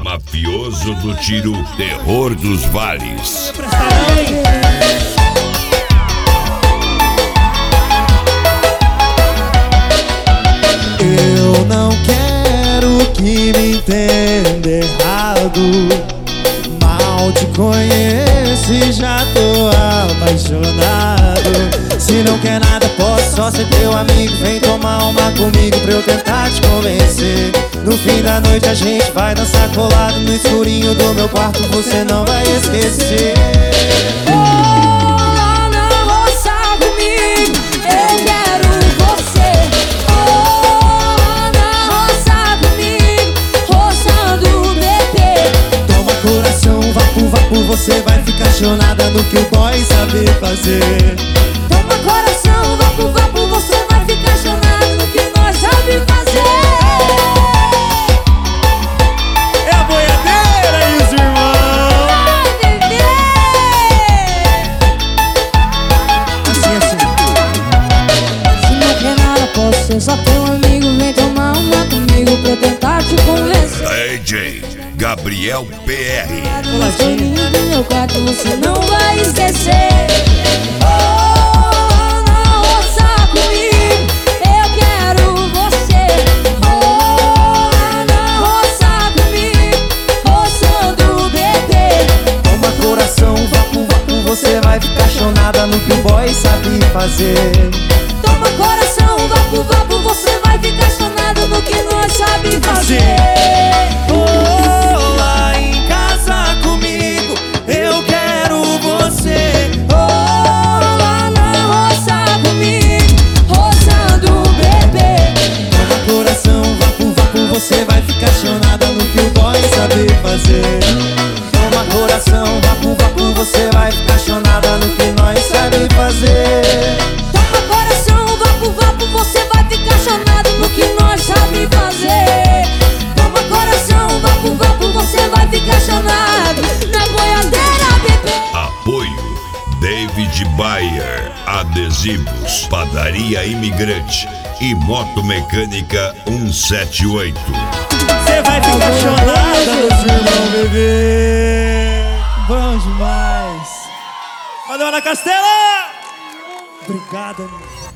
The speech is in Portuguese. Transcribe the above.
Mafioso do tiro, terror dos vales. Eu não quero que me entenda errado. Mal te conheço e já tô apaixonado. Se não quer nada, posso só ser teu amigo. Vem tomar uma comigo pra eu tentar te convencer. No fim da noite a gente vai dançar colado no escurinho do meu quarto, você não vai esquecer. Você vai ficar chonada no que o boy sabe fazer. Toma coração, vapo, vapo, você vai ficar chonada no que nós sabe fazer. É a boiadeira e os irmãos. Vai viver. Assim. Se não quer nada, posso ser só teu amigo. Vem tomar uma comigo pra eu tentar te convencer. DJ Gabriel PR. No meu quarto você não vai esquecer. Oh, não roça comigo, eu quero você. Oh, não roça comigo, roçando o bebê. Toma coração, vapo, vapo, você vai ficar chonada no que o boy sabe fazer. Toma coração, vapo, vapo, você vai ficar chonado no que nós sabe fazer. Você vai ficar chonada no que o boy sabe fazer. Toma coração, vapo, vapo, você vai ficar chonada no que nós sabe fazer. Toma coração, vapo, vapo, você vai ficar chonado no que nós sabe fazer. Toma coração, vapo, vapo, você vai ficar chonado na boiadeira, bebê. Apoio David Bayer, Adesivos, Padaria Imigrante e Motomecânica 178. Você vai ficar chonada, meus irmãos, bebê. Bom demais. Valeu, Ana Castela. Obrigada, meu.